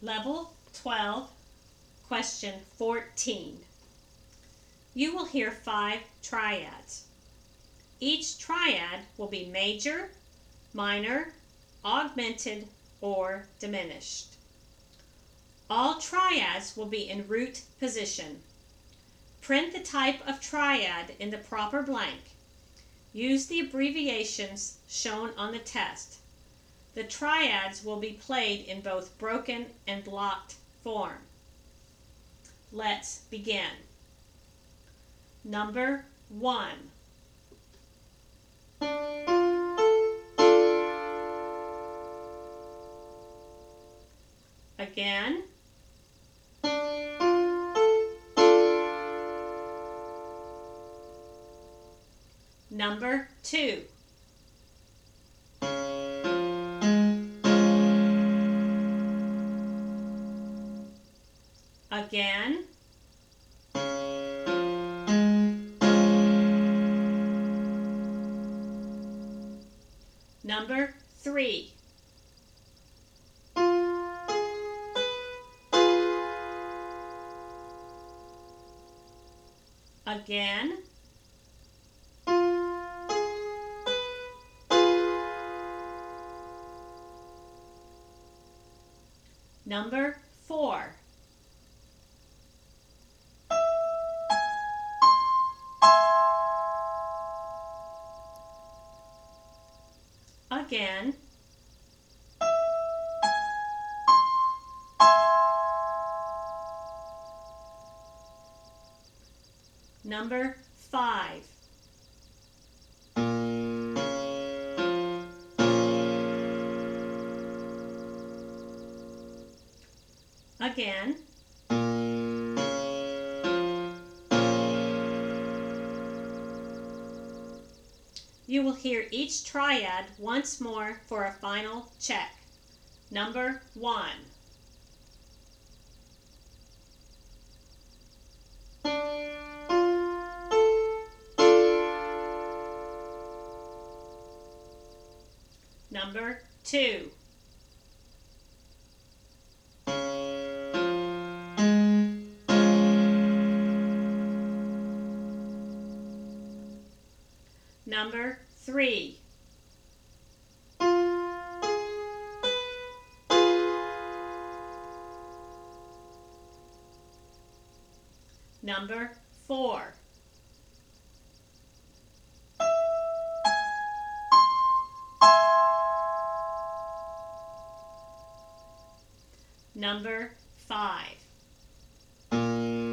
Level 12, Question 14. You will hear 5 triads. Each triad will be major, minor, augmented, or diminished. All triads will be in root position. Print the type of triad in the proper blank. Use the abbreviations shown on the test. The triads will be played in both broken and blocked form. Let's begin. Number 1. Again. Number 2. Again. Number 3. Again. Number 4. Again. Number 5. Again. You will hear each triad once more for a final check. Number 1. Number 2. Number 3. Number 4. Number 5.